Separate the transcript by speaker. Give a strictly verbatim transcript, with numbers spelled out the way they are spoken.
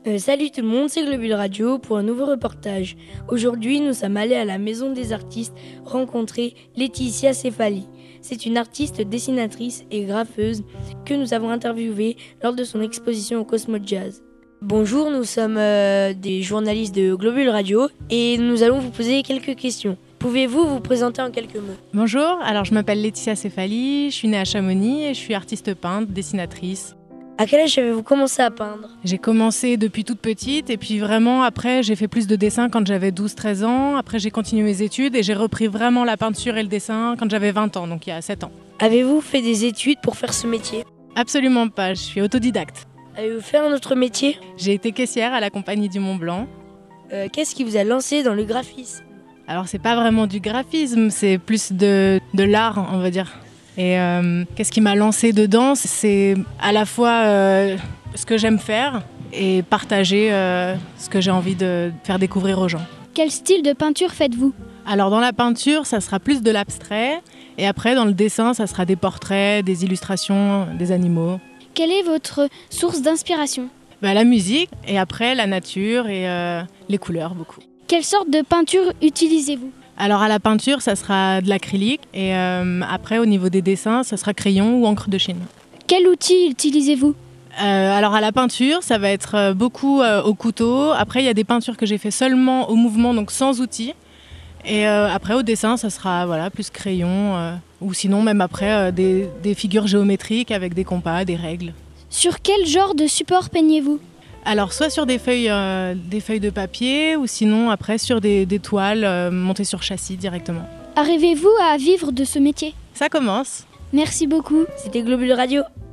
Speaker 1: Euh, salut tout le monde, c'est Globule Radio pour un nouveau reportage. Aujourd'hui, nous sommes allés à la Maison des Artistes rencontrer Laetitia Cefali. C'est une artiste dessinatrice et graffeuse que nous avons interviewée lors de son exposition au Cosmo Jazz. Bonjour, nous sommes euh, des journalistes de Globule Radio et nous allons vous poser quelques questions. Pouvez-vous vous présenter en quelques mots ?
Speaker 2: Bonjour, alors je m'appelle Laetitia Cefali, je suis née à Chamonix et je suis artiste peintre, dessinatrice.
Speaker 1: À quel âge avez-vous commencé à peindre ?
Speaker 2: J'ai commencé depuis toute petite et puis vraiment après j'ai fait plus de dessin quand j'avais douze treize ans. Après j'ai continué mes études et j'ai repris vraiment la peinture et le dessin quand j'avais vingt ans, donc il y a sept ans.
Speaker 1: Avez-vous fait des études pour faire ce métier ?
Speaker 2: Absolument pas, je suis autodidacte.
Speaker 1: Avez-vous fait un autre métier ?
Speaker 2: J'ai été caissière à la Compagnie du Mont Blanc.
Speaker 1: Euh, qu'est-ce qui vous a lancé dans le graphisme ?
Speaker 2: Alors c'est pas vraiment du graphisme, c'est plus de, de l'art on va dire. Et euh, qu'est-ce qui m'a lancée dedans ? C'est à la fois euh, ce que j'aime faire et partager euh, ce que j'ai envie de faire découvrir aux gens.
Speaker 3: Quel style de peinture faites-vous ?
Speaker 2: Alors dans la peinture, ça sera plus de l'abstrait et après dans le dessin, ça sera des portraits, des illustrations, des animaux.
Speaker 3: Quelle est votre source d'inspiration ?
Speaker 2: Bah, la musique et après la nature et euh, les couleurs beaucoup.
Speaker 3: Quelle sorte de peinture utilisez-vous ?
Speaker 2: Alors à la peinture, ça sera de l'acrylique et euh, après au niveau des dessins, ça sera crayon ou encre de Chine.
Speaker 3: Quel outil utilisez-vous ?
Speaker 2: euh, Alors à la peinture, ça va être beaucoup euh, au couteau. Après, il y a des peintures que j'ai fait seulement au mouvement, donc sans outils. Et euh, après au dessin, ça sera voilà, plus crayon euh, ou sinon même après euh, des, des figures géométriques avec des compas, des règles.
Speaker 3: Sur quel genre de support peignez-vous ?
Speaker 2: Alors soit sur des feuilles, euh, des feuilles de papier ou sinon après sur des, des toiles euh, montées sur châssis directement.
Speaker 3: Arrivez-vous à vivre de ce métier ?
Speaker 2: Ça commence.
Speaker 3: Merci beaucoup.
Speaker 1: C'était Globule Radio.